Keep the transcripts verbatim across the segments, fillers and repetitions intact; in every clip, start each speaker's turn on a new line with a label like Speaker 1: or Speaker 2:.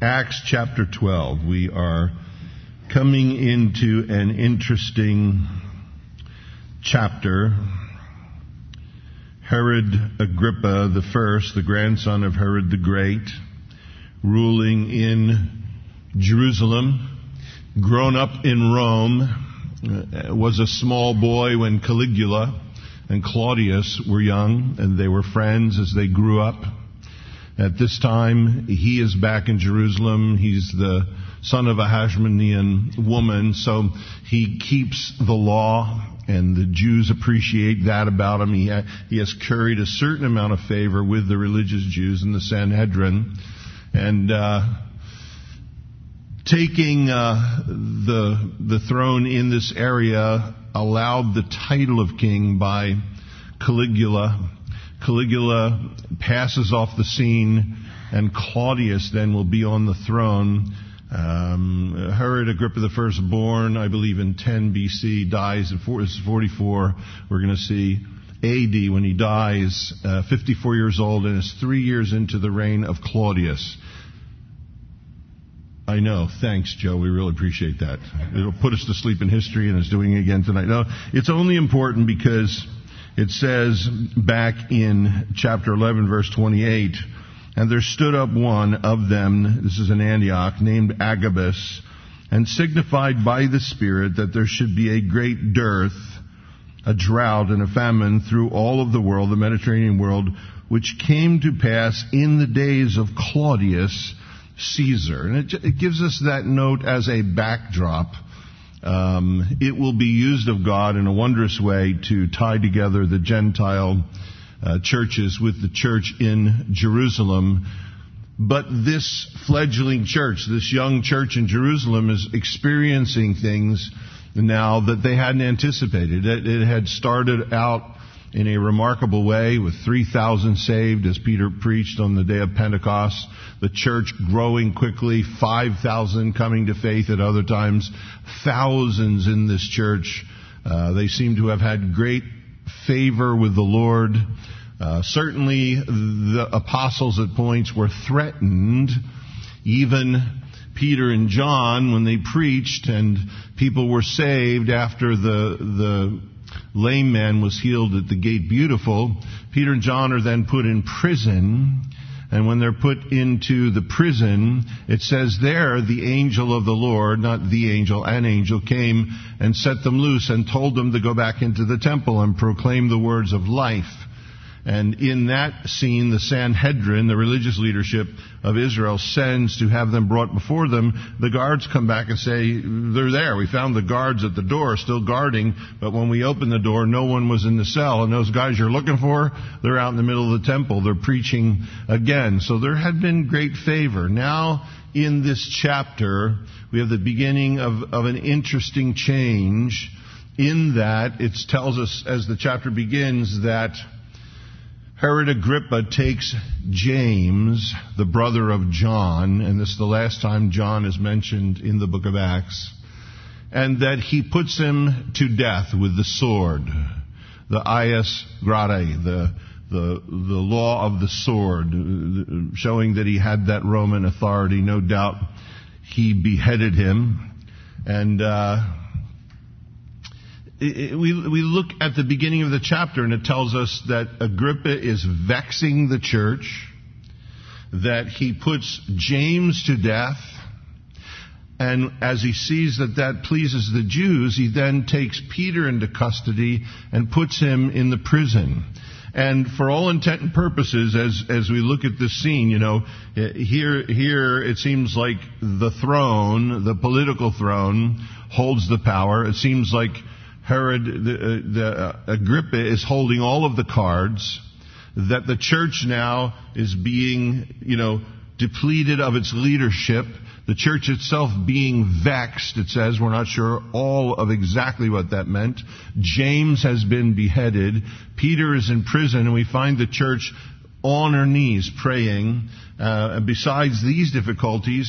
Speaker 1: Acts chapter twelve. We are coming into an interesting chapter. Herod Agrippa the First, the grandson of Herod the Great, ruling in Jerusalem, grown up in Rome, uh, was a small boy when Caligula and Claudius were young, and they were friends as they grew up. At this time, he is back in Jerusalem. He's the son of a Hashmonean woman, so he keeps the law, and the Jews appreciate that about him. He, ha- he has carried a certain amount of favor with the religious Jews in the Sanhedrin. And uh, taking uh, the the throne in this area allowed the title of king by Caligula. Caligula passes off the scene, and Claudius then will be on the throne. Um, Herod Agrippa the First, born, I believe, in ten B C, dies in forty-four. We're going to see A D when he dies, uh, fifty-four years old, and is three years into the reign of Claudius. I know. Thanks, Joe. We really appreciate that. It'll put us to sleep in history, and it's doing it again tonight. No, it's only important because it says back in chapter eleven, verse twenty-eight, and there stood up one of them, this is in Antioch, named Agabus, and signified by the Spirit that there should be a great dearth, a drought, and a famine through all of the world, the Mediterranean world, which came to pass in the days of Claudius Caesar. And it, it gives us that note as a backdrop. Um, it will be used of God in a wondrous way to tie together the Gentile uh, churches with the church in Jerusalem. But this fledgling church, this young church in Jerusalem, is experiencing things now that they hadn't anticipated. It, it had started out in a remarkable way with three thousand saved as Peter preached on the day of Pentecost. The church growing quickly, five thousand coming to faith at other times, thousands in this church. Uh, they seem to have had great favor with the Lord. Uh, certainly the apostles at points were threatened. Even Peter and John, when they preached and people were saved after the the lame man was healed at the Gate Beautiful, Peter and John are then put in prison. And when they're put into the prison, it says there, the angel of the Lord, not the angel, an angel, came and set them loose and told them to go back into the temple and proclaim the words of life. And in that scene, the Sanhedrin, the religious leadership of Israel, sends to have them brought before them. The guards come back and say, they're there. We found the guards at the door still guarding, but when we opened the door, no one was in the cell. And those guys you're looking for, they're out in the middle of the temple. They're preaching again. So there had been great favor. Now, in this chapter, we have the beginning of, of an interesting change in that it tells us as the chapter begins that Herod Agrippa takes James, the brother of John, and this is the last time John is mentioned in the book of Acts, and that he puts him to death with the sword, the ius grade, the, the, the law of the sword, showing that he had that Roman authority. No doubt he beheaded him. And uh We, we look at the beginning of the chapter, and it tells us that Agrippa is vexing the church, that he puts James to death, and as he sees that that pleases the Jews, he then takes Peter into custody and puts him in the prison. And for all intent and purposes, as as we look at this scene, you know, here here it seems like the throne, the political throne, holds the power. It seems like Herod, the, uh, the uh, Agrippa is holding all of the cards, that the church now is being, you know, depleted of its leadership, the church itself being vexed. It says, we're not sure all of exactly what that meant. James has been beheaded. Peter is in prison, and we find the church on her knees praying. Uh, and besides these difficulties,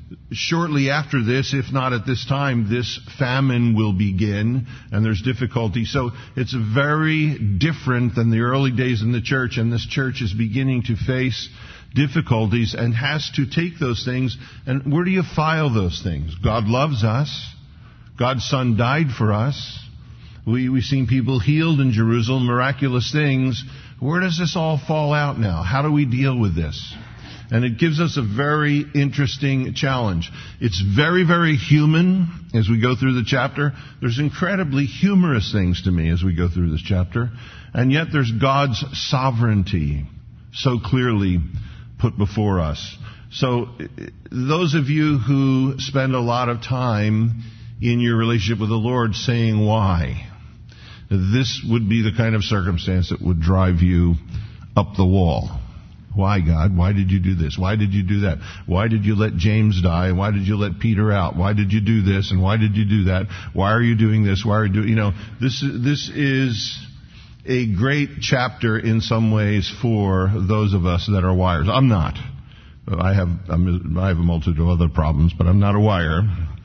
Speaker 1: shortly after this, if not at this time, this famine will begin, and there's difficulty. So it's very different than the early days in the church, and this church is beginning to face difficulties and has to take those things. And where do you file those things? God loves us. God's Son died for us. We, we've seen people healed in Jerusalem, miraculous things. Where does this all fall out now? How do we deal with this? And it gives us a very interesting challenge. It's very, very human as we go through the chapter. There's incredibly humorous things to me as we go through this chapter. And yet there's God's sovereignty so clearly put before us. So those of you who spend a lot of time in your relationship with the Lord saying why, this would be the kind of circumstance that would drive you up the wall. Why, God? Why did you do this? Why did you do that? Why did you let James die? Why did you let Peter out? Why did you do this? And why did you do that? Why are you doing this? Why are you doing, you know, this is, this is a great chapter in some ways for those of us that are wires. I'm not. I have, I'm, I have a multitude of other problems, but I'm not a wire.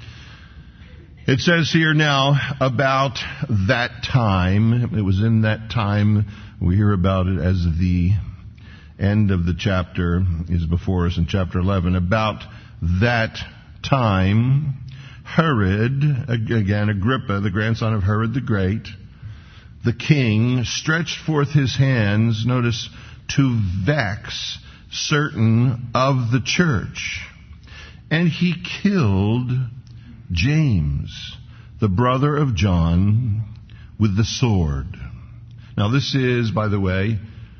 Speaker 1: It says here now about that time. It was in that time. We hear about it as the end of the chapter is before us in chapter eleven. About that time, Herod, again Agrippa, the grandson of Herod the Great, the king, stretched forth his hands, notice, to vex certain of the church. And he killed James, the brother of John, with the sword. Now this is, by the way,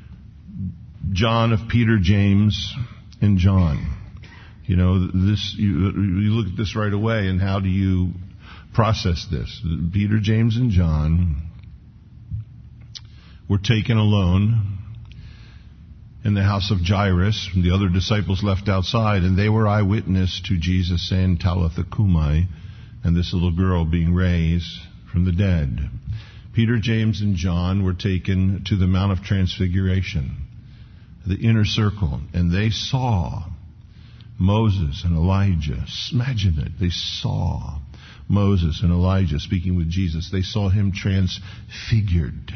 Speaker 1: John of Peter, James, and John. You know, this, you, you look at this right away, and how do you process this? Peter, James, and John were taken alone in the house of Jairus. The other disciples left outside, and they were eyewitness to Jesus saying, Talitha Cumi, and this little girl being raised from the dead. Peter, James, and John were taken to the Mount of Transfiguration, the inner circle, and they saw Moses and Elijah. Imagine it. They saw Moses and Elijah speaking with Jesus. They saw him transfigured.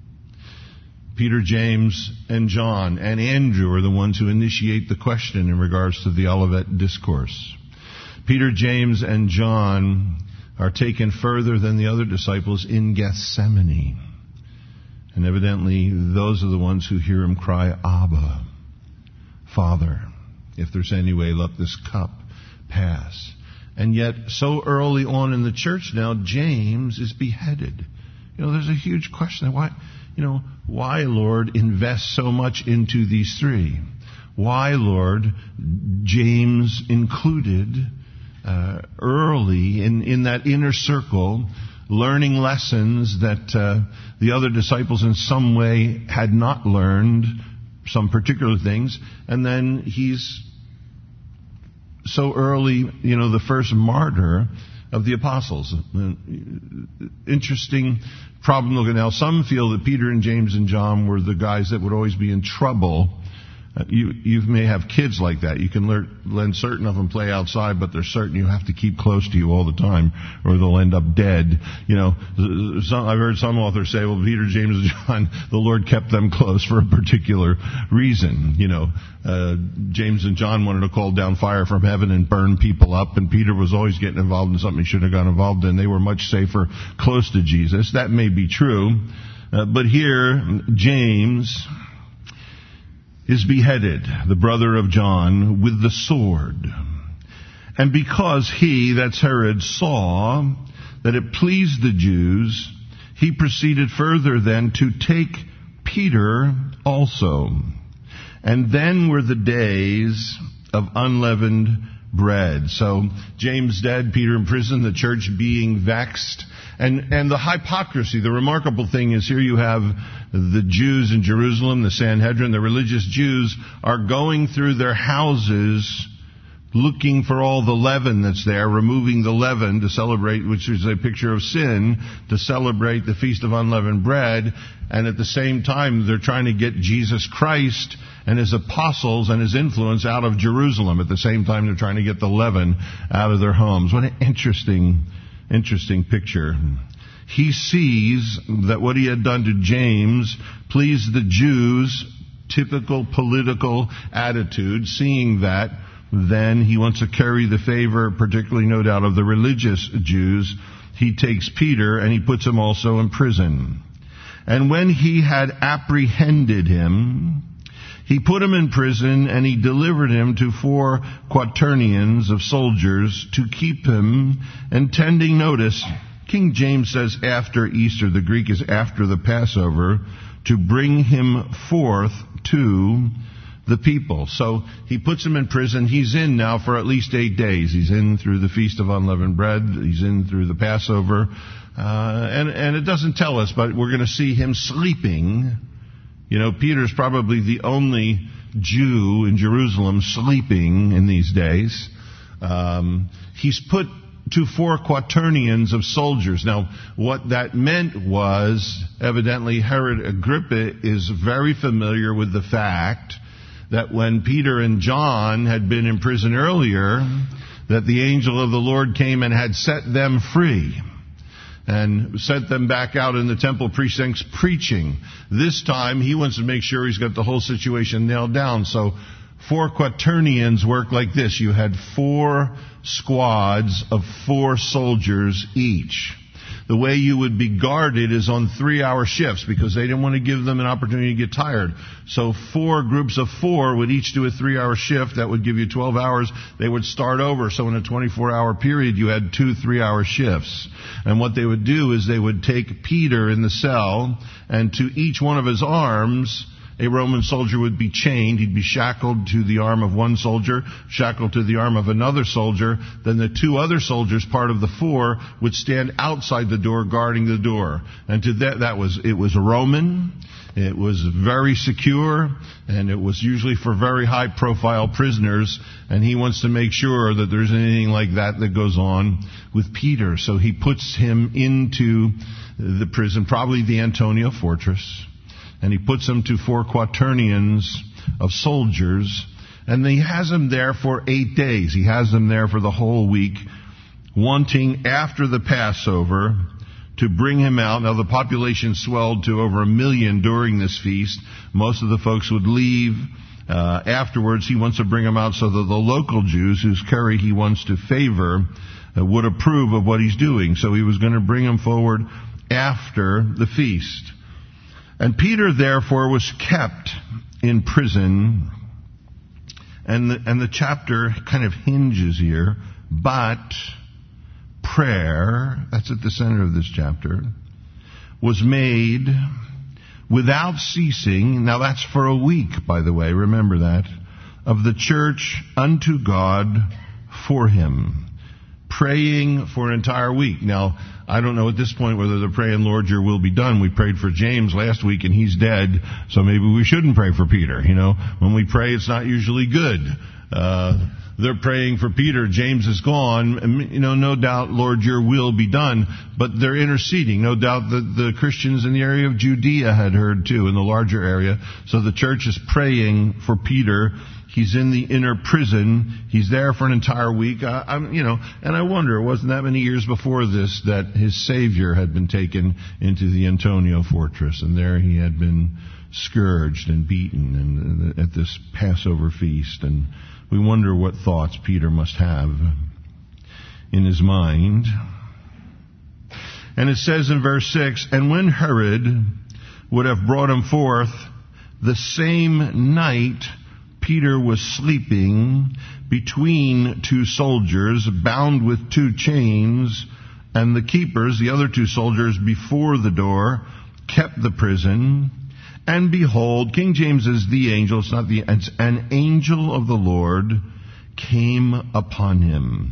Speaker 1: Peter, James, and John and Andrew are the ones who initiate the question in regards to the Olivet Discourse. Peter, James, and John are taken further than the other disciples in Gethsemane. And evidently, those are the ones who hear him cry, Abba, Father, if there's any way, let this cup pass. And yet, so early on in the church now, James is beheaded. You know, there's a huge question. Why, you know, why, Lord, invest so much into these three? Why, Lord, James included uh, early in, in that inner circle, learning lessons that uh, the other disciples in some way had not learned, some particular things, and then he's so early, you know, the first martyr of the apostles. Interesting problem looking. Now, some feel that Peter and James and John were the guys that would always be in trouble. Uh, you, you may have kids like that. You can learn, let certain of them play outside, but they're certain you have to keep close to you all the time, or they'll end up dead. You know, some, I've heard some authors say, well, Peter, James, and John, the Lord kept them close for a particular reason. You know, uh, James and John wanted to call down fire from heaven and burn people up, and Peter was always getting involved in something he shouldn't have got involved in. They were much safer close to Jesus. That may be true, uh, but here, James is beheaded, the brother of John, with the sword. And because he, that's Herod, saw that it pleased the Jews, he proceeded further then to take Peter also. And then were the days of unleavened bread. So James dead, Peter in prison, the church being vexed. And, and the hypocrisy, the remarkable thing is here you have the Jews in Jerusalem, the Sanhedrin, the religious Jews are going through their houses looking for all the leaven that's there, removing the leaven to celebrate, which is a picture of sin, to celebrate the Feast of Unleavened Bread. And at the same time, they're trying to get Jesus Christ and his apostles and his influence out of Jerusalem. At the same time, they're trying to get the leaven out of their homes. What an interesting, interesting picture. He sees that what he had done to James pleased the Jews. Typical political attitude. Seeing that, then he wants to curry the favor, particularly no doubt of the religious Jews. He takes Peter and he puts him also in prison. And when he had apprehended him, he put him in prison, and he delivered him to four quaternions of soldiers to keep him, intending, notice, King James says after Easter, the Greek is after the Passover, to bring him forth to the people. So he puts him in prison. He's in now for at least eight days. He's in through the Feast of Unleavened Bread. He's in through the Passover. Uh, and, and it doesn't tell us, but we're going to see him sleeping. You know, Peter's probably the only Jew in Jerusalem sleeping in these days. Um, he's put to four quaternions of soldiers. Now, what that meant was, evidently, Herod Agrippa is very familiar with the fact that when Peter and John had been in prison earlier, that the angel of the Lord came and had set them free and sent them back out in the temple precincts preaching. This time, he wants to make sure he's got the whole situation nailed down. So, four quaternions work like this. You had four squads of four soldiers each. The way you would be guarded is on three-hour shifts, because they didn't want to give them an opportunity to get tired. So four groups of four would each do a three-hour shift. That would give you twelve hours. They would start over. So in a twenty-four hour period, you had two three-hour shifts. And what they would do is they would take Peter in the cell, and to each one of his arms, a Roman soldier would be chained. He'd be shackled to the arm of one soldier, shackled to the arm of another soldier. Then the two other soldiers, part of the four, would stand outside the door guarding the door. And to that, that was, it was Roman. It was very secure, and it was usually for very high profile prisoners. And he wants to make sure that there's anything like that that goes on with Peter. So he puts him into the prison, probably the Antonia fortress. And he puts them to four quaternions of soldiers. And he has them there for eight days. He has them there for the whole week, wanting after the Passover to bring him out. Now the population swelled to over a million during this feast. Most of the folks would leave. Uh, afterwards, he wants to bring him out so that the local Jews, whose curry he wants to favor, uh, would approve of what he's doing. So he was going to bring him forward after the feast. And Peter, therefore, was kept in prison, and the, and the chapter kind of hinges here, but prayer, that's at the center of this chapter, was made without ceasing. Now that's for a week, by the way, remember that, of the church unto God for him. Praying for an entire week. Now, I don't know at this point whether they're praying, Lord, your will be done. We prayed for James last week and he's dead, so maybe we shouldn't pray for Peter. You know, when we pray, it's not usually good. Uh, they're praying for Peter. James is gone. And, you know, no doubt, Lord, your will be done. But they're interceding. No doubt that the Christians in the area of Judea had heard too, in the larger area. So the church is praying for Peter. He's in the inner prison. He's there for an entire week. I, I'm, you know, and I wonder, it wasn't that many years before this that his Savior had been taken into the Antonia fortress, and there he had been scourged and beaten and, and at this Passover feast. And we wonder what thoughts Peter must have in his mind. And it says in verse six, and when Herod would have brought him forth, the same night Peter was sleeping between two soldiers, bound with two chains, and the keepers, the other two soldiers, before the door, kept the prison. And behold, King James is the angel, it's not the, it's an angel of the Lord came upon him.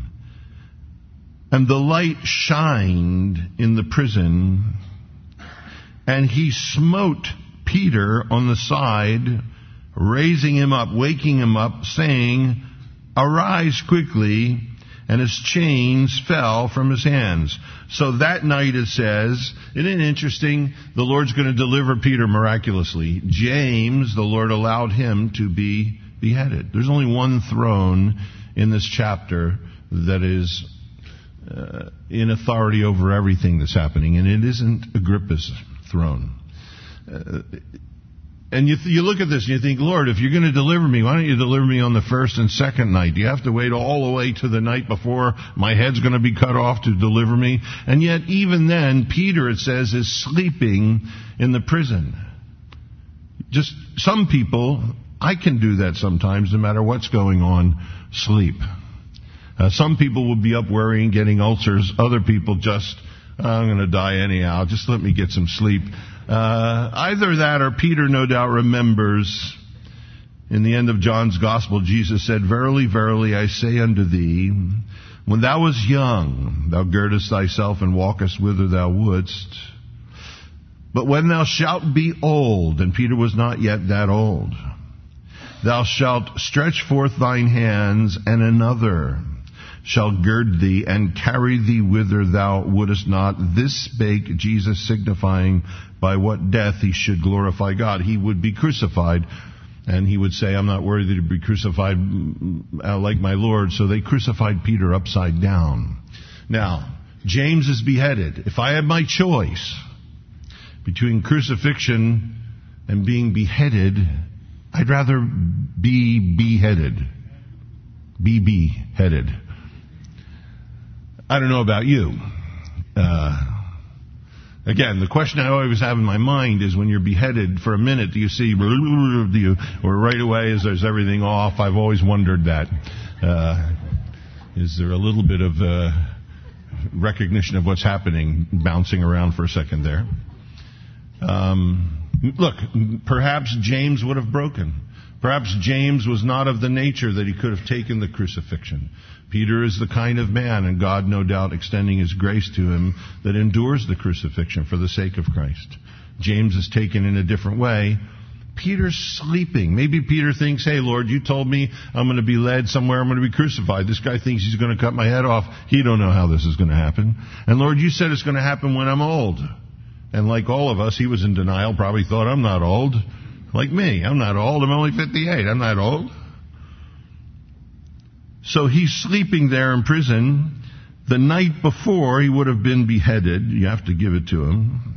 Speaker 1: And the light shined in the prison, and he smote Peter on the side, raising him up, waking him up, saying, arise quickly, and his chains fell from his hands. So that night it says, isn't it interesting? The Lord's going to deliver Peter miraculously. James, the Lord allowed him to be beheaded. There's only one throne in this chapter that is uh, in authority over everything that's happening, and it isn't Agrippa's throne. Uh, And you, th- you look at this and you think, Lord, if you're going to deliver me, why don't you deliver me on the first and second night? Do you have to wait all the way to the night before my head's going to be cut off to deliver me? And yet, even then, Peter, it says, is sleeping in the prison. Just some people, I can do that sometimes, no matter what's going on, sleep. Uh, some people will be up worrying, getting ulcers. Other people just, oh, I'm going to die anyhow. Just let me get some sleep. Uh, either that or Peter no doubt remembers in the end of John's Gospel, Jesus said, Verily, verily, I say unto thee, when thou wast young, thou girdest thyself and walkest whither thou wouldst. But when thou shalt be old, and Peter was not yet that old, thou shalt stretch forth thine hands, and another shall gird thee and carry thee whither thou wouldest not. This spake Jesus, signifying by what death he should glorify God. He would be crucified, and he would say, I'm not worthy to be crucified like my Lord. So they crucified Peter upside down. Now, James is beheaded. If I had my choice between crucifixion and being beheaded, I'd rather be beheaded. Be beheaded. I don't know about you. Uh, again, the question I always have in my mind is when you're beheaded for a minute, do you see, do you, or right away is there's everything off? I've always wondered that. Uh, is there a little bit of uh, recognition of what's happening bouncing around for a second there? Um, look, perhaps James would have broken. Perhaps James was not of the nature that he could have taken the crucifixion. Peter is the kind of man, and God no doubt extending his grace to him, that endures the crucifixion for the sake of Christ. James is taken in a different way. Peter's sleeping. Maybe Peter thinks, hey, Lord, you told me I'm going to be led somewhere, I'm going to be crucified. This guy thinks he's going to cut my head off. He don't know how this is going to happen. And Lord, you said it's going to happen when I'm old. And like all of us, he was in denial, probably thought, I'm not old. Like me, I'm not old, I'm only fifty-eight, I'm not old. So he's sleeping there in prison. The night before he would have been beheaded. You have to give it to him.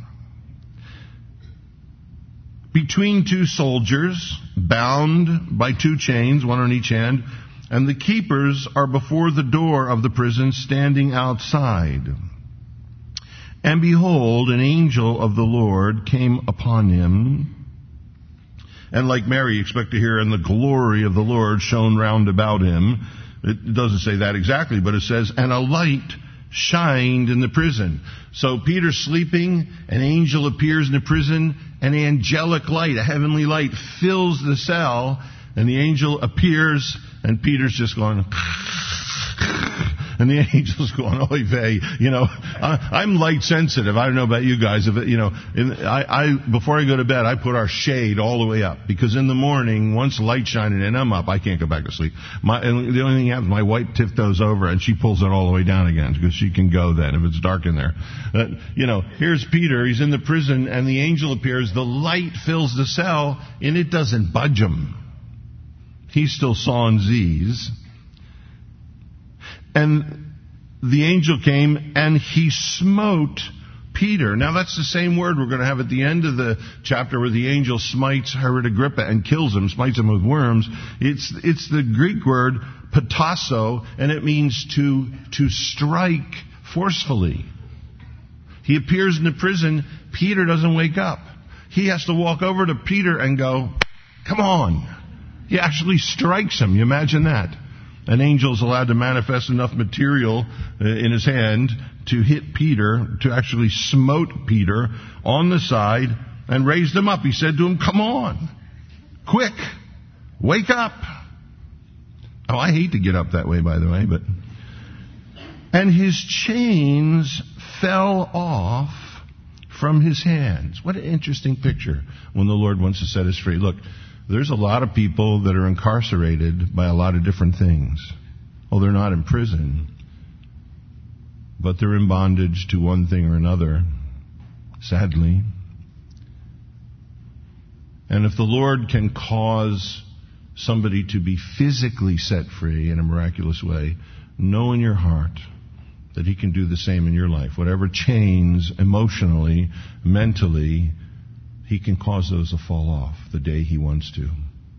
Speaker 1: Between two soldiers, bound by two chains, one on each hand, and the keepers are before the door of the prison, standing outside. And behold, an angel of the Lord came upon him. And like Mary, you expect to hear, and the glory of the Lord shone round about him. It doesn't say that exactly, but it says, and a light shined in the prison. So Peter's sleeping, an angel appears in the prison, an angelic light, a heavenly light, fills the cell, and the angel appears, and Peter's just going, and the angel's going, oy vey. You know, I, I'm light sensitive. I don't know about you guys. If it, you know, in, I, I before I go to bed, I put our shade all the way up, because in the morning, once light shining in, I'm up. I can't go back to sleep. My, and the only thing happens, my wife tiptoes over and she pulls it all the way down again, because she can go then if it's dark in there. But, you know, here's Peter. He's in the prison, and the angel appears. The light fills the cell, and it doesn't budge him. He's still sawing Z's. And the angel came and he smote Peter. Now that's the same word we're going to have at the end of the chapter where the angel smites Herod Agrippa and kills him, smites him with worms. It's, it's the Greek word patasso, and it means to, to strike forcefully. He appears in the prison. Peter doesn't wake up. He has to walk over to Peter and go, come on. He actually strikes him. You imagine that? An angel is allowed to manifest enough material in his hand to hit Peter, to actually smote Peter on the side and raised him up. He said to him, come on, quick, wake up. Oh, I hate to get up that way, by the way, but... And his chains fell off from his hands. What an interesting picture when the Lord wants to set us free. Look, There's a lot of people that are incarcerated by a lot of different things. Well, they're not in prison, but they're in bondage to one thing or another, sadly. And if the Lord can cause somebody to be physically set free in a miraculous way, know in your heart that He can do the same in your life. Whatever chains emotionally, mentally, He can cause those to fall off the day He wants to.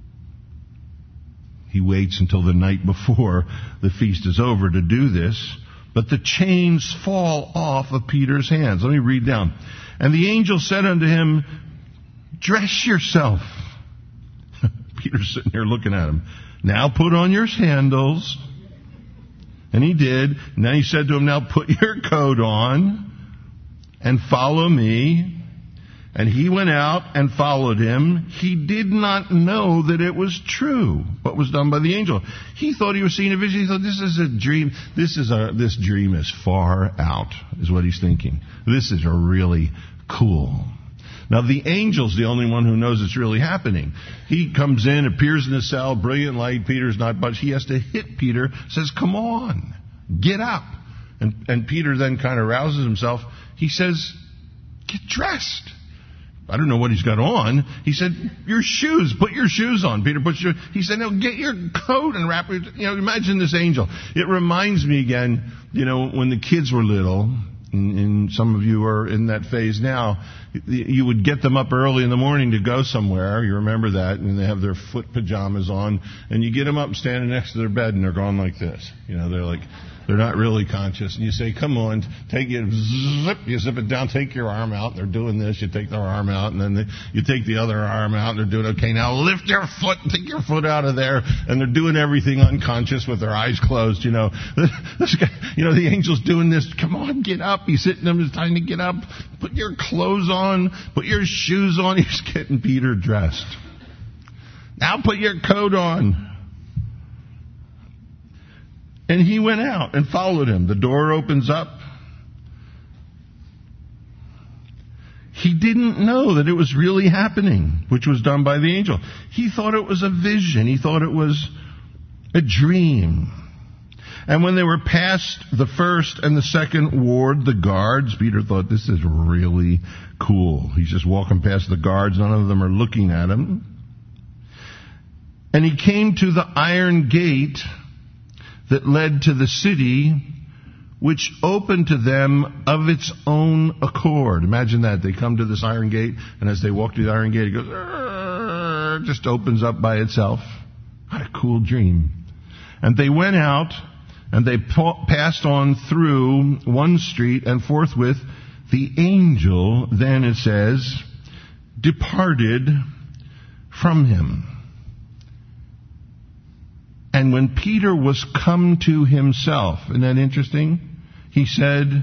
Speaker 1: He waits until the night before the feast is over to do this, but the chains fall off of Peter's hands. Let me read down. And the angel said unto him, dress yourself. Peter's sitting there looking at him. Now put on your sandals. And he did. And then he said to him, now put your coat on and follow me. And he went out and followed him. He did not know that it was true, what was done by the angel. He thought he was seeing a vision. He thought, this is a dream. This is a, this dream is far out, is what he's thinking. This is a really cool. Now, the angel's the only one who knows it's really happening. He comes in, appears in the cell, brilliant light. Peter's not budged. He has to hit Peter, says, come on, get up. And, and Peter then kind of rouses himself. He says, get dressed. I don't know what he's got on. He said, your shoes, put your shoes on. Peter puts your, he said, no, get your coat and wrap it. You know, imagine this angel. It reminds me again, you know, when the kids were little, and, and some of you are in that phase now, you would get them up early in the morning to go somewhere. You remember that, and they have their foot pajamas on, and you get them up standing next to their bed, and they're going like this. You know, they're like, they're not really conscious. And you say, come on, take it, zip, you zip it down, take your arm out. They're doing this, you take their arm out, and then they, you take the other arm out, and they're doing, okay, now lift your foot, take your foot out of there, and they're doing everything unconscious with their eyes closed, you know. This guy, you know, the angel's doing this, come on, get up. He's hitting them, it's time to get up. Put your clothes on, put your shoes on. He's getting Peter dressed. Now put your coat on. And he went out and followed him. The door opens up. He didn't know that it was really happening, which was done by the angel. He thought it was a vision. He thought it was a dream. And when they were past the first and the second ward, the guards, Peter thought, this is really cool. He's just walking past the guards. None of them are looking at him. And he came to the iron gate that led to the city, which opened to them of its own accord. Imagine that. They come to this iron gate, and as they walk through the iron gate, it goes, just opens up by itself. What a cool dream. And they went out, and they passed on through one street, and forthwith the angel, then it says, departed from him. And when Peter was come to himself, isn't that interesting? He said,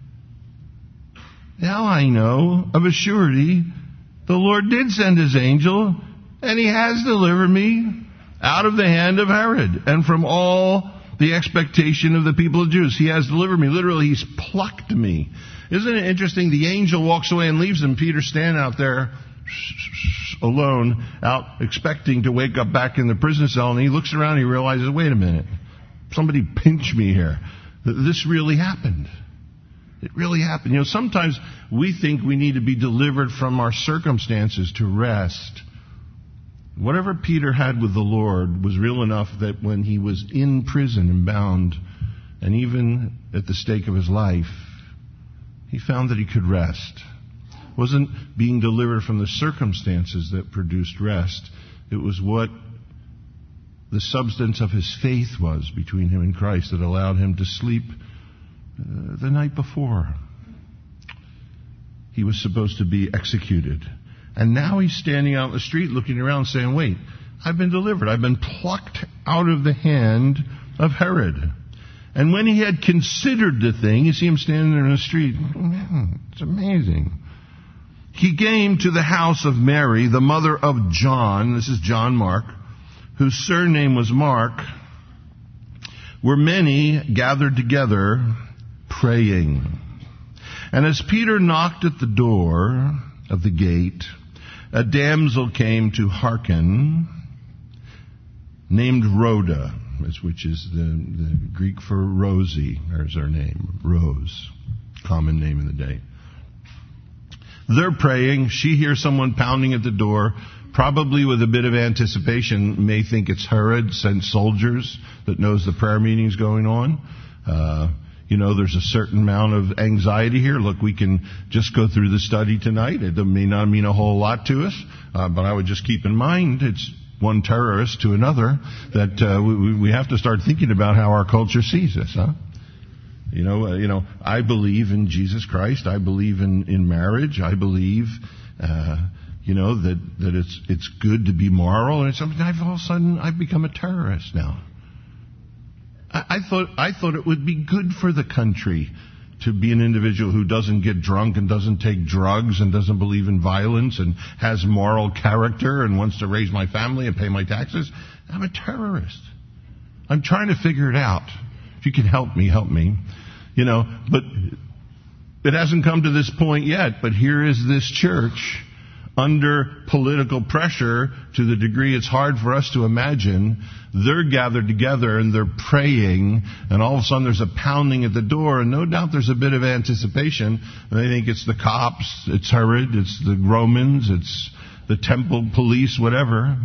Speaker 1: now I know of a surety the Lord did send his angel, and he has delivered me out of the hand of Herod and from all the expectation of the people of Jews. He has delivered me. Literally, he's plucked me. Isn't it interesting? The angel walks away and leaves him. Peter's standing out there alone, out expecting to wake up back in the prison cell, and he looks around and he realizes, wait a minute, somebody pinched me here. This really happened. It really happened. You know, sometimes we think we need to be delivered from our circumstances to rest. Whatever Peter had with the Lord was real enough that when he was in prison and bound, and even at the stake of his life, he found that he could rest. It wasn't being delivered from the circumstances that produced rest. It was what the substance of his faith was between him and Christ that allowed him to sleep uh, the night before he was supposed to be executed. And now he's standing out in the street looking around saying, wait, I've been delivered. I've been plucked out of the hand of Herod. And when he had considered the thing, you see him standing there in the street. Man, it's amazing. He came to the house of Mary, the mother of John. This is John Mark, whose surname was Mark, where many gathered together praying. And as Peter knocked at the door of the gate, a damsel came to hearken, named Rhoda, which is the, the Greek for Rosie. There's her name, Rose, common name in the day. They're praying. She hears someone pounding at the door, probably with a bit of anticipation, may think it's Herod, sent soldiers that knows the prayer meeting's going on. Uh, you know, there's a certain amount of anxiety here. Look, we can just go through the study tonight. It may not mean a whole lot to us, uh, but I would just keep in mind it's one terrorist to another that uh, we, we have to start thinking about how our culture sees us, huh? You know, uh, you know, I believe in Jesus Christ. I believe in, in marriage. I believe, uh, you know, that, that it's it's good to be moral. And something I've all of a sudden I've become a terrorist now. I, I thought I thought it would be good for the country to be an individual who doesn't get drunk and doesn't take drugs and doesn't believe in violence and has moral character and wants to raise my family and pay my taxes. I'm a terrorist. I'm trying to figure it out. If you can help me, help me. You know, but it hasn't come to this point yet. But here is this church under political pressure to the degree it's hard for us to imagine. They're gathered together and they're praying, and all of a sudden there's a pounding at the door, and no doubt there's a bit of anticipation. And they think it's the cops, it's Herod, it's the Romans, it's the temple police, whatever.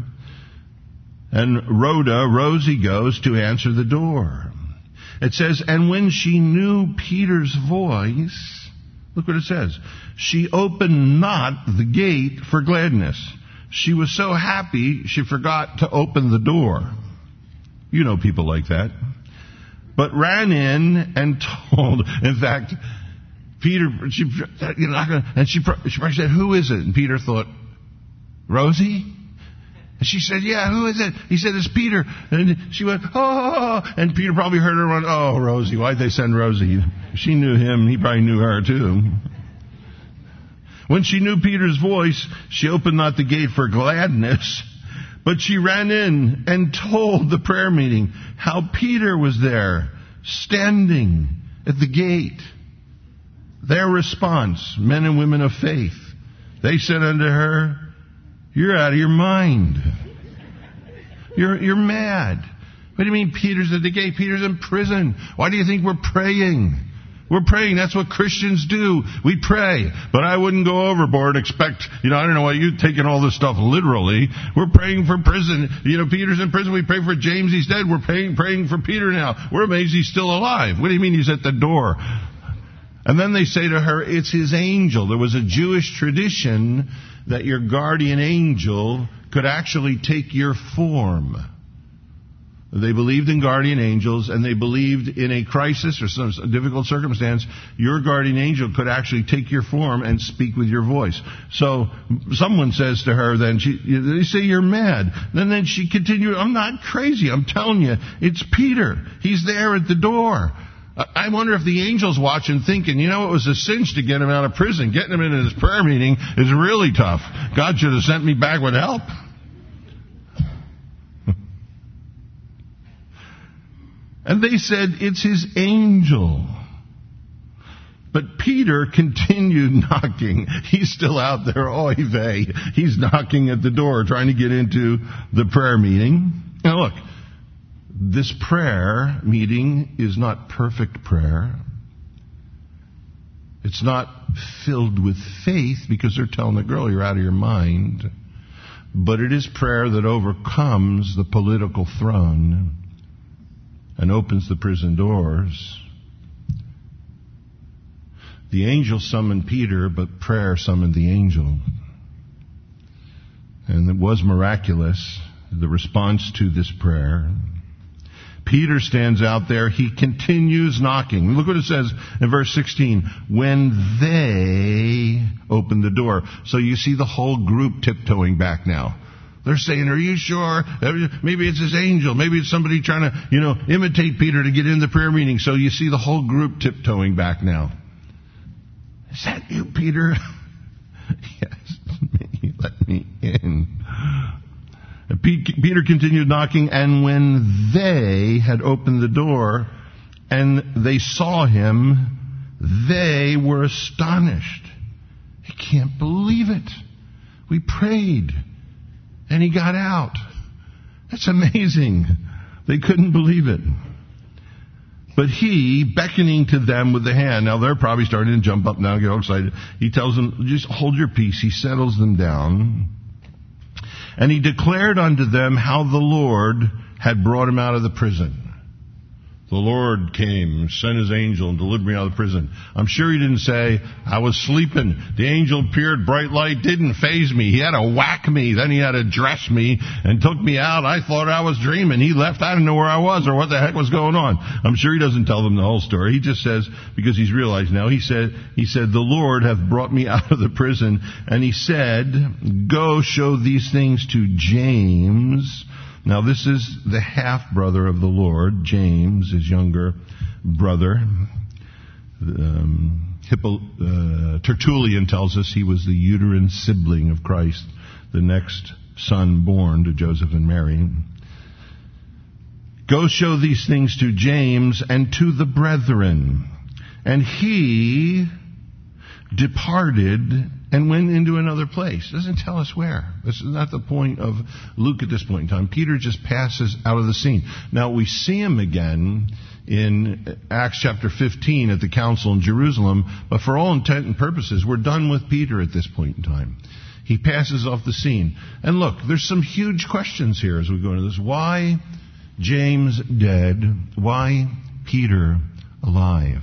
Speaker 1: And Rhoda, Rosie, goes to answer the door. It says, and when she knew Peter's voice, look what it says, she opened not the gate for gladness. She was so happy she forgot to open the door. You know people like that. But ran in and told, in fact, Peter, she, you know, and she, she probably said, who is it? And Peter thought, Rosie? And she said, yeah, who is it? He said, it's Peter. And she went, oh, and Peter probably heard her run, oh, Rosie, why'd they send Rosie? She knew him, he probably knew her too. When she knew Peter's voice, she opened not the gate for gladness, but she ran in and told the prayer meeting how Peter was there, standing at the gate. Their response, men and women of faith, they said unto her, you're out of your mind. You're, you're mad. What do you mean Peter's at the gate? Peter's in prison. Why do you think we're praying? We're praying. That's what Christians do. We pray. But I wouldn't go overboard and expect, you know, I don't know why you're taking all this stuff literally. We're praying for prison. You know, Peter's in prison. We pray for James. He's dead. We're praying, praying for Peter now. We're amazed he's still alive. What do you mean he's at the door? And then they say to her, it's his angel. There was a Jewish tradition that your guardian angel could actually take your form. They believed in guardian angels, and they believed in a crisis or some difficult circumstance, your guardian angel could actually take your form and speak with your voice. So someone says to her then, she, they say you're mad. And then she continued, I'm not crazy, I'm telling you, it's Peter. He's there at the door. I wonder if the angel's watching thinking, you know, it was a cinch to get him out of prison. Getting him into this prayer meeting is really tough. God should have sent me back with help. And they said, it's his angel. But Peter continued knocking. He's still out there, oy vey. He's knocking at the door, trying to get into the prayer meeting. Now look, this prayer meeting is not perfect prayer. It's not filled with faith because they're telling the girl, you're out of your mind. But it is prayer that overcomes the political throne and opens the prison doors. The angel summoned Peter, but prayer summoned the angel. And it was miraculous, the response to this prayer. Peter stands out there. He continues knocking. Look what it says in verse sixteen. When they opened the door. So you see the whole group tiptoeing back now. They're saying, are you sure? Maybe it's his angel. Maybe it's somebody trying to, you know, imitate Peter to get in the prayer meeting. So you see the whole group tiptoeing back now. Is that you, Peter? Yes, me. Let me in. Peter continued knocking, and when they had opened the door and they saw him, they were astonished. They can't believe it. We prayed, and he got out. That's amazing. They couldn't believe it. But he, beckoning to them with the hand, now they're probably starting to jump up now and get all excited. He tells them, just hold your peace. He settles them down. And he declared unto them how the Lord had brought him out of the prison. The Lord came, sent his angel, and delivered me out of the prison. I'm sure he didn't say, I was sleeping. The angel appeared, bright light, didn't faze me. He had to whack me. Then he had to dress me and took me out. I thought I was dreaming. He left. I didn't know where I was or what the heck was going on. I'm sure he doesn't tell them the whole story. He just says, because he's realized now, he said, he said, the Lord hath brought me out of the prison. And he said, go show these things to James. Now, this is the half-brother of the Lord, James, his younger brother. Um, Hippo, uh, Tertullian tells us he was the uterine sibling of Christ, the next son born to Joseph and Mary. Go show these things to James and to the brethren. And he departed and went into another place. It doesn't tell us where. This is not the point of Luke at this point in time. Peter just passes out of the scene. Now, we see him again in Acts chapter fifteen at the council in Jerusalem, but for all intent and purposes, we're done with Peter at this point in time. He passes off the scene. And look, there's some huge questions here as we go into this. Why James dead? Why Peter alive?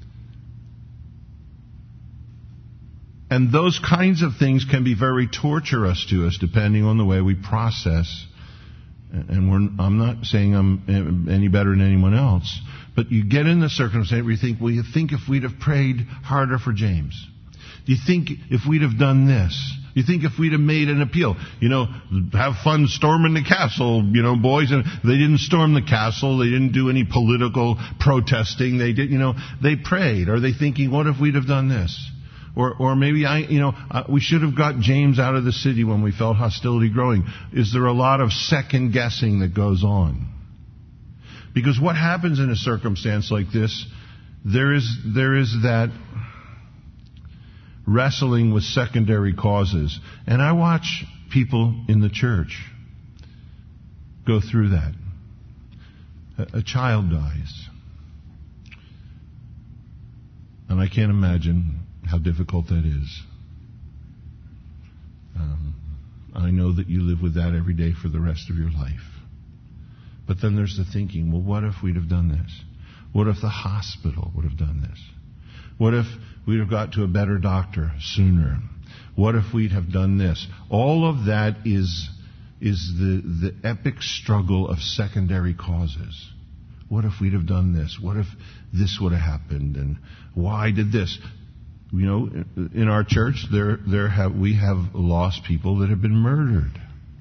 Speaker 1: And those kinds of things can be very torturous to us depending on the way we process. And we're, I'm not saying I'm any better than anyone else, but you get in the circumstance where you think, well, you think if we'd have prayed harder for James? Do you think if we'd have done this? You think if we'd have made an appeal? You know, have fun storming the castle, you know, boys. And they didn't storm the castle. They didn't do any political protesting. They did, you know, they prayed. Are they thinking, what if we'd have done this? Or, or maybe I, you know, uh, we should have got James out of the city when we felt hostility growing. Is there a lot of second guessing that goes on? Because what happens in a circumstance like this, there is, there is that wrestling with secondary causes. And I watch people in the church go through that. A, a child dies. And I can't imagine how difficult that is. Um, I know that you live with that every day for the rest of your life. But then there's the thinking, well, what if we'd have done this? What if the hospital would have done this? What if we'd have got to a better doctor sooner? What if we'd have done this? All of that is, is the, the epic struggle of secondary causes. What if we'd have done this? What if this would have happened? And why did this? You know, in our church, there, there have, we have lost people that have been murdered.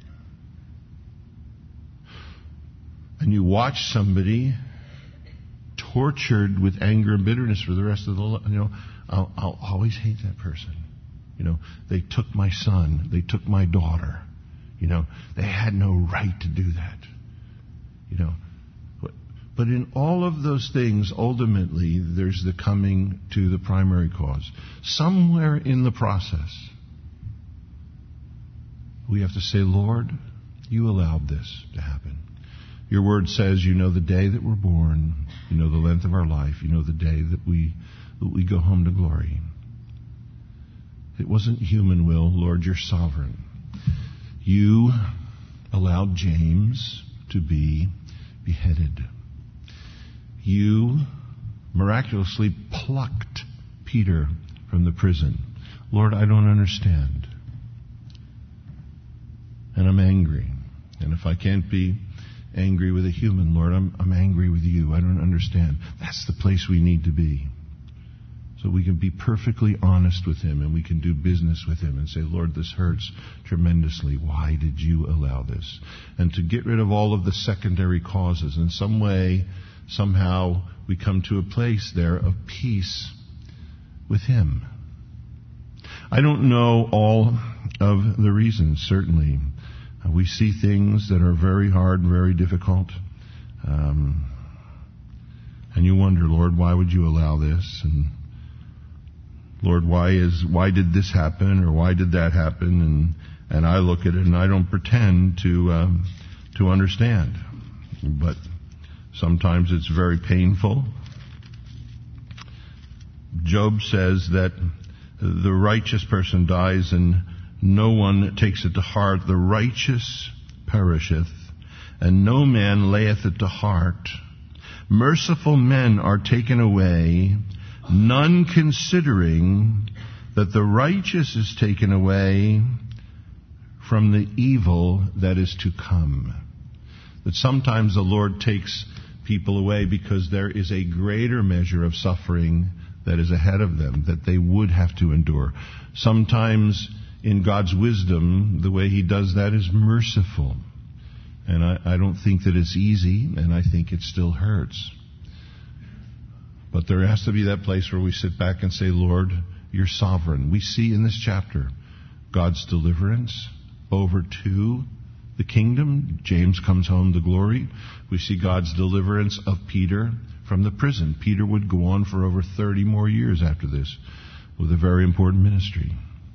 Speaker 1: And you watch somebody tortured with anger and bitterness for the rest of the life. You know, I'll, I'll always hate that person. You know, they took my son. They took my daughter. You know, they had no right to do that. You know, but in all of those things, ultimately, there's the coming to the primary cause. Somewhere in the process, we have to say, Lord, you allowed this to happen. Your word says you know the day that we're born, you know the length of our life, you know the day that we, that we go home to glory. It wasn't human will, Lord, you're sovereign. You allowed James to be beheaded. You miraculously plucked Peter from the prison. Lord, I don't understand. And I'm angry. And if I can't be angry with a human, Lord, I'm, I'm angry with you. I don't understand. That's the place we need to be. So we can be perfectly honest with him and we can do business with him and say, Lord, this hurts tremendously. Why did you allow this? And to get rid of all of the secondary causes. In some way, somehow, we come to a place there of peace with him. I don't know all of the reasons, certainly. Uh, we see things that are very hard and very difficult. Um, and you wonder, Lord, why would you allow this? And Lord, why is why did this happen, or why did that happen? And and I look at it and I don't pretend to um, to understand, but sometimes it's very painful. Job says that the righteous person dies and no one takes it to heart. The righteous perisheth, and no man layeth it to heart. Merciful men are taken away, none considering that the righteous is taken away from the evil that is to come. That sometimes the Lord takes people away because there is a greater measure of suffering that is ahead of them, that they would have to endure. Sometimes in God's wisdom, the way He does that is merciful. And I, I don't think that it's easy, and I think it still hurts. But there has to be that place where we sit back and say, Lord, You're sovereign. We see in this chapter God's deliverance over to the kingdom. James comes home to glory. We see God's deliverance of Peter from the prison. Peter would go on for over thirty more years after this with a very important ministry.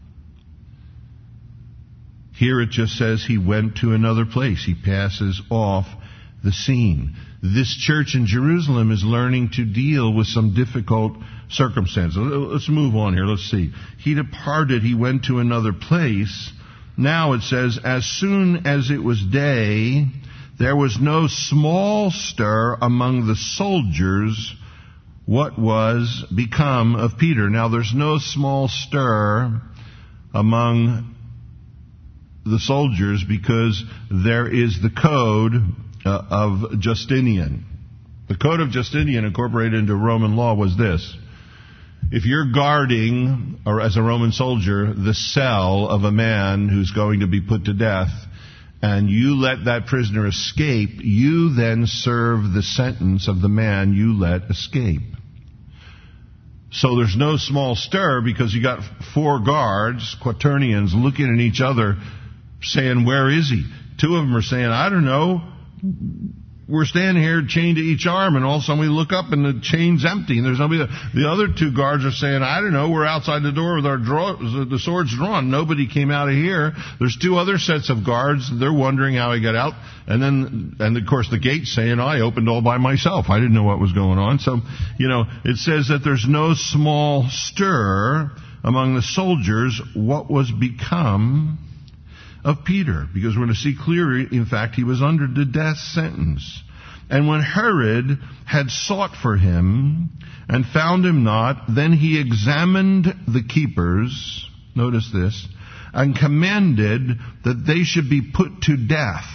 Speaker 1: Here it just says he went to another place. He passes off the scene. This church in Jerusalem is learning to deal with some difficult circumstances. Let's move on here. Let's see. He departed. He went to another place. Now it says, as soon as it was day, there was no small stir among the soldiers what was become of Peter. Now there's no small stir among the soldiers because there is the code uh, of Justinian. The code of Justinian incorporated into Roman law was this. If you're guarding, or as a Roman soldier, the cell of a man who's going to be put to death, and you let that prisoner escape, you then serve the sentence of the man you let escape. So there's no small stir because you got four guards, quaternions, looking at each other saying, where is he? Two of them are saying, I don't know. We're standing here chained to each arm, and all of a sudden we look up and the chain's empty and there's nobody there. The other two guards are saying, I don't know, we're outside the door with our draw, the swords drawn. Nobody came out of here. There's two other sets of guards. They're wondering how he got out. And then, and of course the gate's saying, I opened all by myself. I didn't know what was going on. So, you know, it says that there's no small stir among the soldiers what was become of Peter, because we're going to see clearly, in fact, he was under the death sentence. And when Herod had sought for him and found him not, then he examined the keepers, notice this, and commanded that they should be put to death.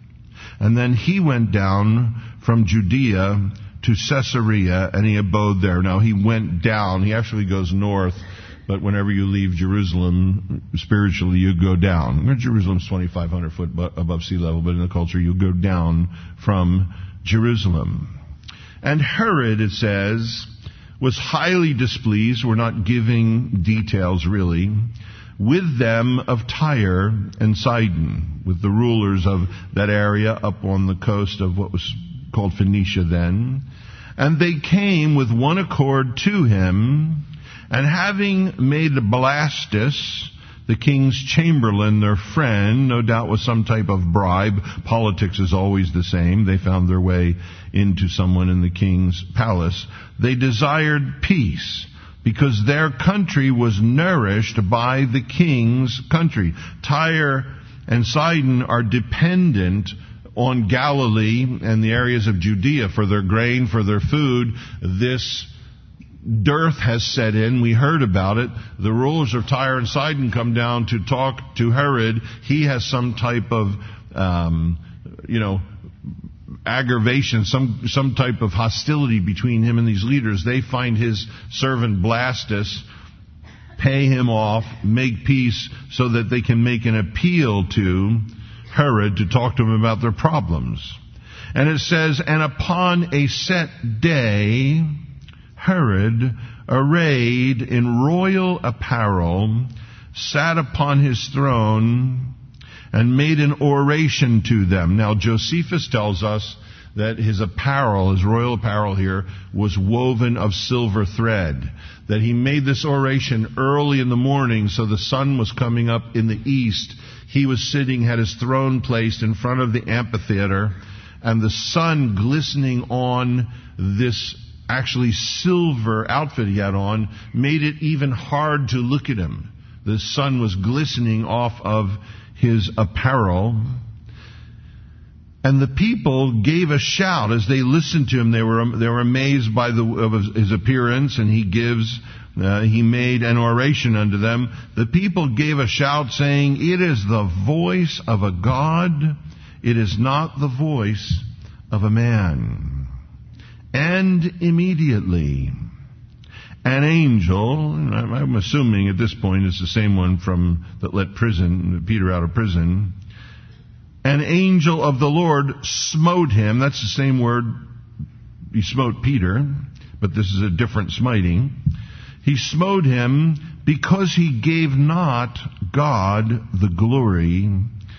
Speaker 1: And then he went down from Judea to Caesarea, and he abode there. Now, he went down. He actually goes north. But whenever you leave Jerusalem, spiritually, you go down. Jerusalem's twenty-five hundred foot above sea level, but in the culture, you go down from Jerusalem. And Herod, it says, was highly displeased. We're not giving details, really. With them of Tyre and Sidon, with the rulers of that area up on the coast of what was called Phoenicia then. And they came with one accord to him, and having made Blastus, the king's chamberlain, their friend, no doubt with some type of bribe, politics is always the same, they found their way into someone in the king's palace, they desired peace, because their country was nourished by the king's country. Tyre and Sidon are dependent on Galilee and the areas of Judea for their grain, for their food. This dearth has set in. We heard about it. The rulers of Tyre and Sidon come down to talk to Herod. He has some type of, um, you know, aggravation, some some type of hostility between him and these leaders. They find his servant Blastus, pay him off, make peace so that they can make an appeal to Herod to talk to him about their problems. And it says, and upon a set day, Herod, arrayed in royal apparel, sat upon his throne and made an oration to them. Now, Josephus tells us that his apparel, his royal apparel here, was woven of silver thread. That he made this oration early in the morning, so the sun was coming up in the east. He was sitting, had his throne placed in front of the amphitheater, and the sun glistening on this actually silver outfit he had on made it even hard to look at him. The sun was glistening off of his apparel. And the people gave a shout as they listened to him. They were they were amazed by the of his appearance, and he gives uh, he made an oration unto them. The people gave a shout, saying, "It is the voice of a God. It is not the voice of a man." And immediately, an angel, I'm assuming at this point it's the same one from that let prison Peter out of prison. An angel of the Lord smote him. That's the same word. He smote Peter, but this is a different smiting. He smote him because he gave not God the glory,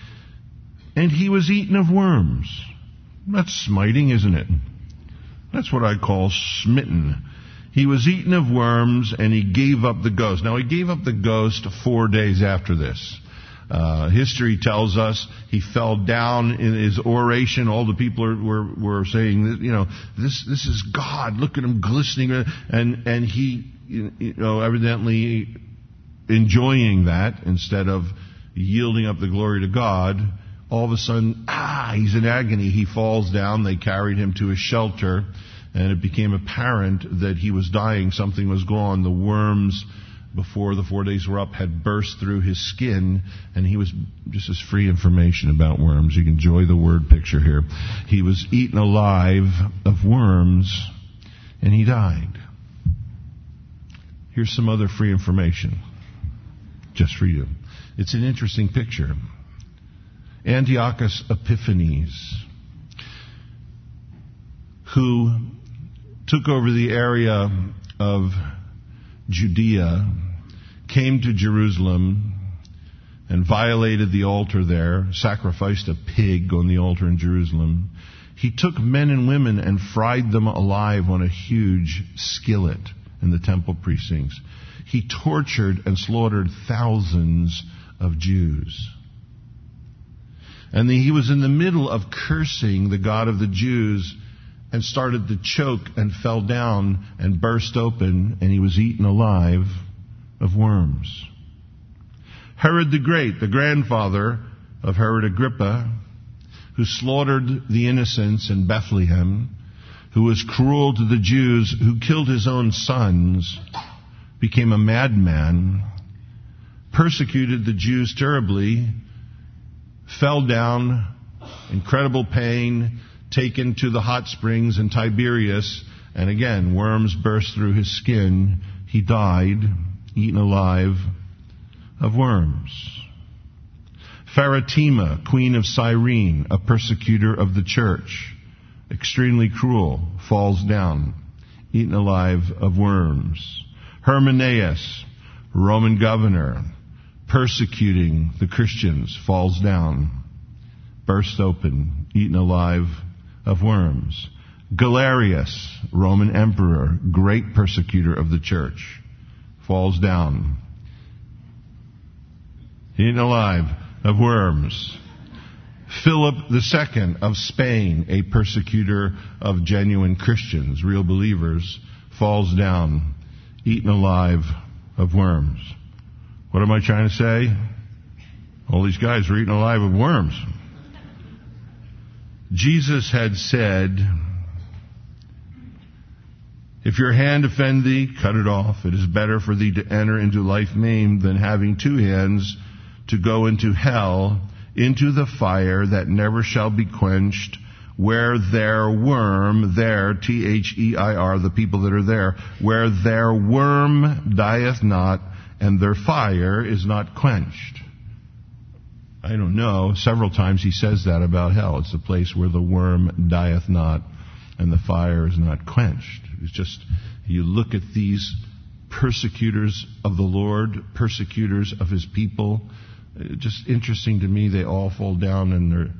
Speaker 1: and he was eaten of worms. That's smiting, isn't it? That's what I call smitten. He was eaten of worms, and he gave up the ghost. Now, he gave up the ghost four days after this. Uh, history tells us he fell down in his oration. All the people are, were were saying that, you know, this this is God. Look at him glistening, and and he, you know, evidently enjoying that instead of yielding up the glory to God. All of a sudden, ah, he's in agony. He falls down. They carried him to a shelter, and it became apparent that he was dying. Something was gone. The worms, before the four days were up, had burst through his skin, and he was, just as free information about worms. You can enjoy the word picture here. He was eaten alive of worms, and he died. Here's some other free information, just for you. It's an interesting picture. Antiochus Epiphanes, who took over the area of Judea, came to Jerusalem and violated the altar there, sacrificed a pig on the altar in Jerusalem. He took men and women and fried them alive on a huge skillet in the temple precincts. He tortured and slaughtered thousands of Jews. And he was in the middle of cursing the God of the Jews and started to choke and fell down and burst open, and he was eaten alive of worms. Herod the Great, the grandfather of Herod Agrippa, who slaughtered the innocents in Bethlehem, who was cruel to the Jews, who killed his own sons, became a madman, persecuted the Jews terribly, fell down, incredible pain, taken to the hot springs in Tiberias, and again, worms burst through his skin. He died, eaten alive of worms. Pharotima, queen of Cyrene, a persecutor of the church, extremely cruel, falls down, eaten alive of worms. Herminius, Roman governor, persecuting the Christians, falls down, bursts open, eaten alive of worms. Galerius, Roman emperor, great persecutor of the church, falls down, eaten alive of worms. Philip the Second of Spain, a persecutor of genuine Christians, real believers, falls down, eaten alive of worms. What am I trying to say? All these guys were eaten alive of worms. Jesus had said, "If your hand offend thee, cut it off. It is better for thee to enter into life maimed than having two hands to go into hell, into the fire that never shall be quenched, where their worm," there, T H E I R, the people that are there, "where their worm dieth not, and their fire is not quenched." I don't know, several times he says that about hell. It's the place where the worm dieth not, and the fire is not quenched. It's just, you look at these persecutors of the Lord, persecutors of his people, just interesting to me. They all fall down and they're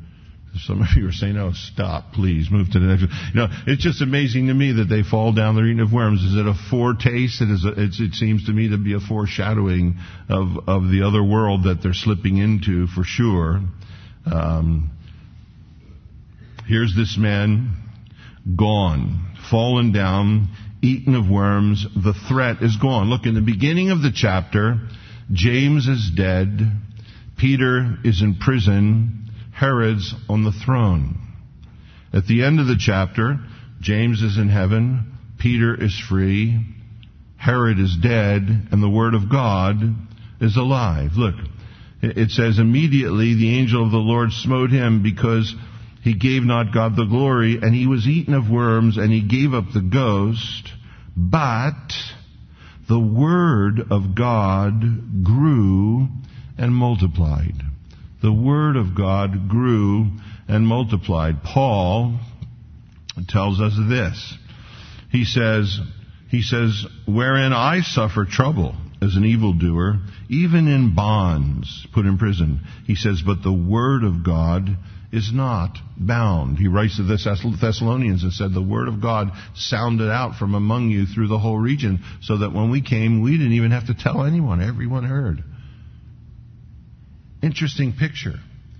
Speaker 1: Some of you are saying, "Oh, stop, please, move to the next one." You know, it's just amazing to me that they fall down the eating of worms. Is it a foretaste? It is. A, it's, it seems to me to be a foreshadowing of of the other world that they're slipping into, for sure. Um, here's this man, gone, fallen down, eaten of worms. The threat is gone. Look, in the beginning of the chapter, James is dead. Peter is in prison. Herod's on the throne. At the end of the chapter, James is in heaven. Peter is free. Herod is dead. And the Word of God is alive. Look, it says, immediately the angel of the Lord smote him because he gave not God the glory, and he was eaten of worms, and he gave up the ghost. But the Word of God grew and multiplied. The Word of God grew and multiplied. Paul tells us this. He says, he says, wherein I suffer trouble as an evildoer, even in bonds, put in prison. He says, but the Word of God is not bound. He writes to the Thessalonians and said, the Word of God sounded out from among you through the whole region, so that when we came, we didn't even have to tell anyone. Everyone heard. Interesting picture.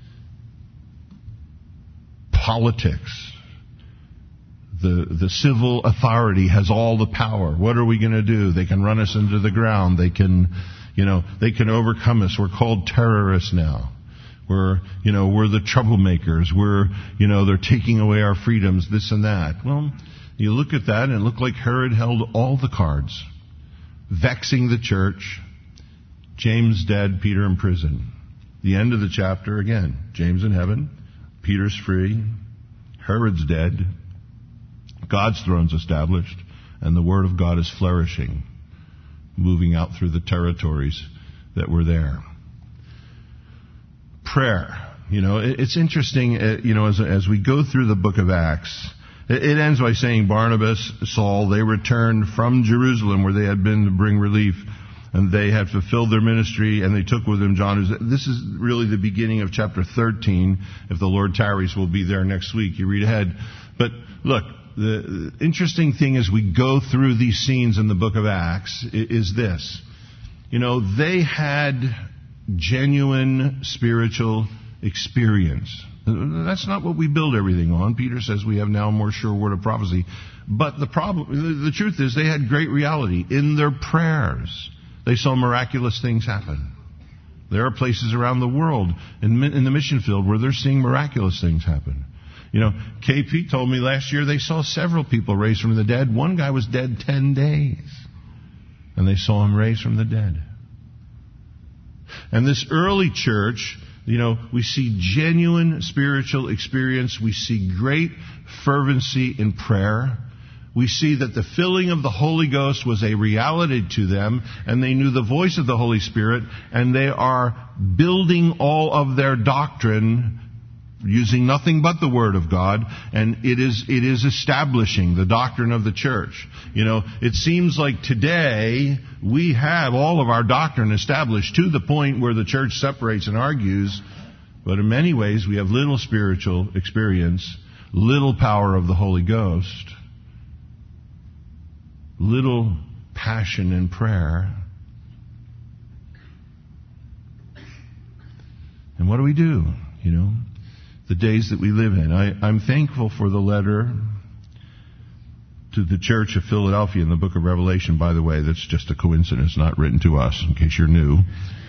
Speaker 1: Politics. The, the civil authority has all the power. What are we going to do? They can run us into the ground. They can, you know, they can overcome us. We're called terrorists now. We're, you know, we're the troublemakers. We're, you know, they're taking away our freedoms, this and that. Well, you look at that and it looked like Herod held all the cards. Vexing the church. James dead, Peter in prison. The end of the chapter, again, James in heaven, Peter's free, Herod's dead, God's throne's established, and the Word of God is flourishing, moving out through the territories that were there. Prayer. You know, it's interesting, you know, as, as we go through the book of Acts, it ends by saying Barnabas, Saul, they returned from Jerusalem where they had been to bring relief, and they had fulfilled their ministry, and they took with them John. This is really the beginning of chapter thirteen. If the Lord tarries, we'll be there next week. You read ahead. But look, the interesting thing as we go through these scenes in the book of Acts is this. You know, they had genuine spiritual experience. That's not what we build everything on. Peter says we have now a more sure word of prophecy. But the problem, the truth is, they had great reality in their prayers. They saw miraculous things happen. There are places around the world in, in the mission field where they're seeing miraculous things happen. You know, K P told me last year they saw several people raised from the dead. One guy was dead ten days, and they saw him raised from the dead. And this early church, you know, we see genuine spiritual experience. We see great fervency in prayer. We see that the filling of the Holy Ghost was a reality to them, and they knew the voice of the Holy Spirit, and they are building all of their doctrine using nothing but the Word of God, and it is it is establishing the doctrine of the church. You know, it seems like today we have all of our doctrine established to the point where the church separates and argues, but in many ways we have little spiritual experience, little power of the Holy Ghost, little passion in prayer. And what do we do? You know, the days that we live in. I, I'm thankful for the letter to the church of Philadelphia in the book of Revelation. By the way, that's just a coincidence, not written to us, in case you're new.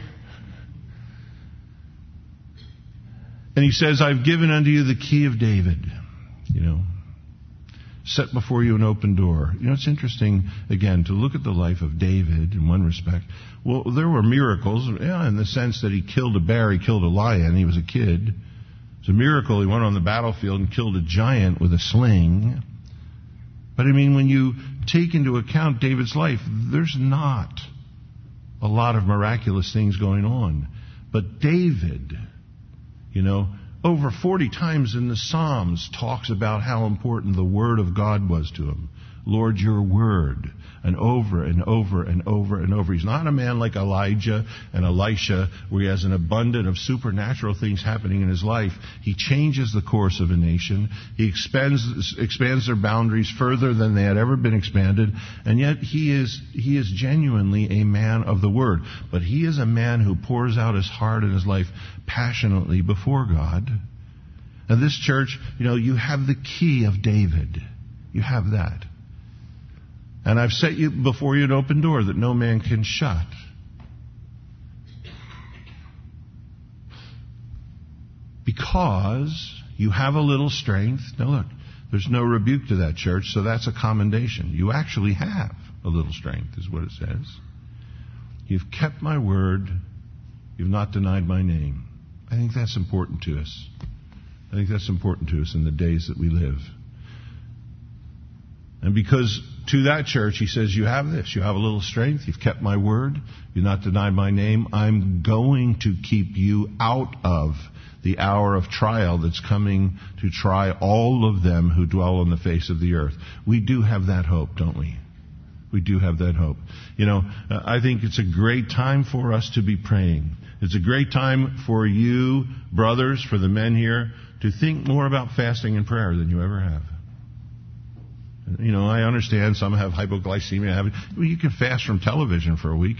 Speaker 1: And he says, I've given unto you the key of David. You know, set before you an open door. You know, it's interesting, again, to look at the life of David in one respect. Well, there were miracles, yeah, in the sense that he killed a bear, he killed a lion, he was a kid. It's a miracle he went on the battlefield and killed a giant with a sling. But I mean, when you take into account David's life, there's not a lot of miraculous things going on. But David, you know, over forty times in the Psalms talks about how important the Word of God was to him. Lord, your word. And over and over and over and over. He's not a man like Elijah and Elisha, where he has an abundance of supernatural things happening in his life. He changes the course of a nation. He expands, expands their boundaries further than they had ever been expanded. And yet he is, he is genuinely a man of the word. But he is a man who pours out his heart and his life passionately before God. And this church, you know, you have the key of David. You have that. And I've set you before you an open door that no man can shut. Because you have a little strength. Now look, there's no rebuke to that, church, so that's a commendation. You actually have a little strength, is what it says. You've kept my word. You've not denied my name. I think that's important to us. I think that's important to us in the days that we live. And because to that church, he says, you have this. You have a little strength. You've kept my word. You've not denied my name. I'm going to keep you out of the hour of trial that's coming to try all of them who dwell on the face of the earth. We do have that hope, don't we? We do have that hope. You know, I think it's a great time for us to be praying. It's a great time for you, brothers, for the men here, to think more about fasting and prayer than you ever have. You know, I understand some have hypoglycemia. Have, well, you can fast from television for a week.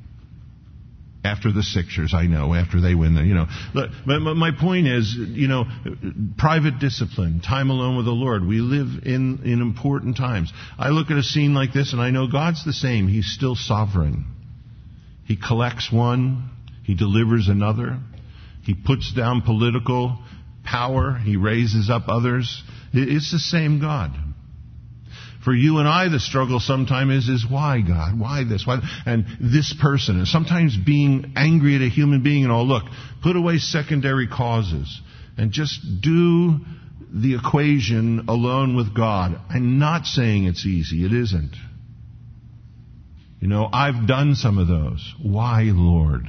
Speaker 1: After the Sixers, I know, after they win, the, you know. But my point is, you know, private discipline, time alone with the Lord. We live in, in important times. I look at a scene like this and I know God's the same. He's still sovereign. He collects one. He delivers another. He puts down political power. He raises up others. It's the same God. For you and I, the struggle sometimes is, is why, God? Why this? Why? And this person. And sometimes being angry at a human being and all. Look, put away secondary causes and just do the equation alone with God. I'm not saying it's easy. It isn't. You know, I've done some of those. Why, Lord?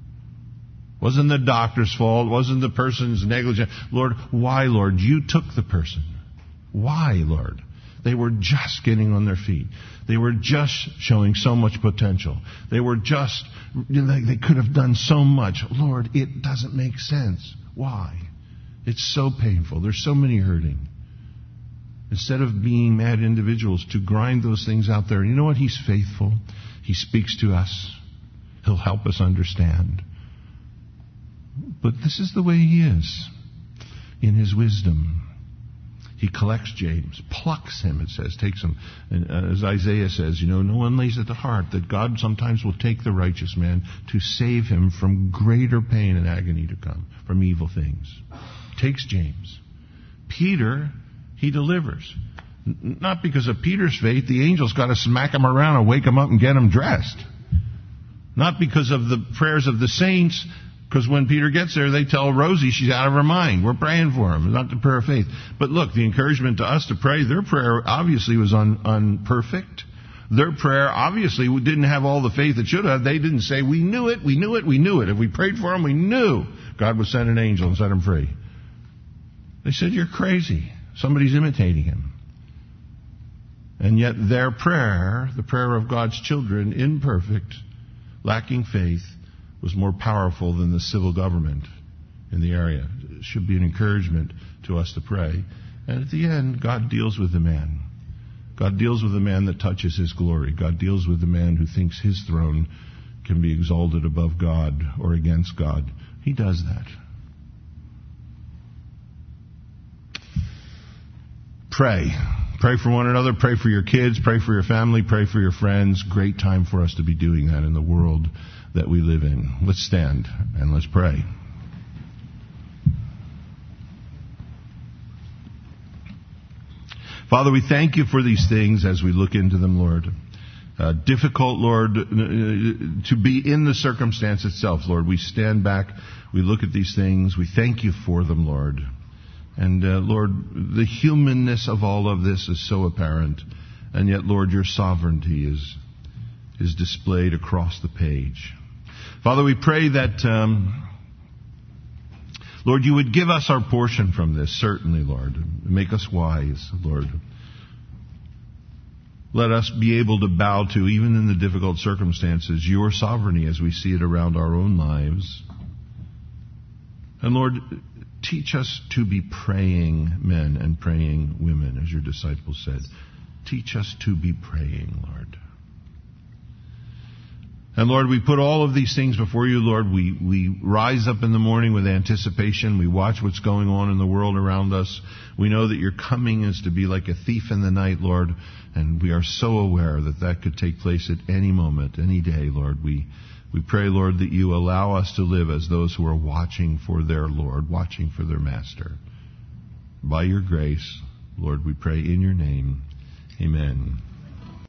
Speaker 1: Wasn't the doctor's fault. Wasn't the person's negligence. Lord, why, Lord? You took the person. Why, Lord? They were just getting on their feet. They were just showing so much potential. They were just, you know, they could have done so much. Lord, it doesn't make sense. Why? It's so painful. There's so many hurting. Instead of being mad individuals, to grind those things out there. And you know what? He's faithful. He speaks to us. He'll help us understand. But this is the way he is in his wisdom. He collects James, plucks him, it says, takes him. And uh, as Isaiah says, you know, no one lays at the heart that God sometimes will take the righteous man to save him from greater pain and agony to come, from evil things. Takes James. Peter, he delivers. N- not because of Peter's faith. The angels got to smack him around and wake him up and get him dressed. Not because of the prayers of the saints. Because when Peter gets there, they tell Rosie she's out of her mind. We're praying for him. It's not the prayer of faith. But look, the encouragement to us to pray, their prayer obviously was un, unperfect. Their prayer obviously didn't have all the faith it should have. They didn't say, we knew it, we knew it, we knew it. If we prayed for him, we knew God would send an angel and set him free. They said, you're crazy. Somebody's imitating him. And yet their prayer, the prayer of God's children, imperfect, lacking faith, was more powerful than the civil government in the area. It should be an encouragement to us to pray. And at the end, God deals with the man. God deals with the man that touches his glory. God deals with the man who thinks his throne can be exalted above God or against God. He does that. Pray. Pray for one another. Pray for your kids. Pray for your family. Pray for your friends. Great time for us to be doing that in the world that we live in. Let's stand and let's pray. Father, we thank you for these things as we look into them, Lord. Uh, difficult, Lord, to be in the circumstance itself, Lord. We stand back, we look at these things, we thank you for them, Lord. And, uh, Lord, the humanness of all of this is so apparent. And yet, Lord, your sovereignty is, is displayed across the page. Father, we pray that, um, Lord, you would give us our portion from this, certainly, Lord. Make us wise, Lord. Let us be able to bow to, even in the difficult circumstances, your sovereignty as we see it around our own lives. And Lord, teach us to be praying men and praying women, as your disciples said. Teach us to be praying, Lord. And Lord, we put all of these things before you, Lord. We, we rise up in the morning with anticipation. We watch what's going on in the world around us. We know that your coming is to be like a thief in the night, Lord. And we are so aware that that could take place at any moment, any day, Lord. We, we pray, Lord, that you allow us to live as those who are watching for their Lord, watching for their Master. By your grace, Lord, we pray in your name. Amen.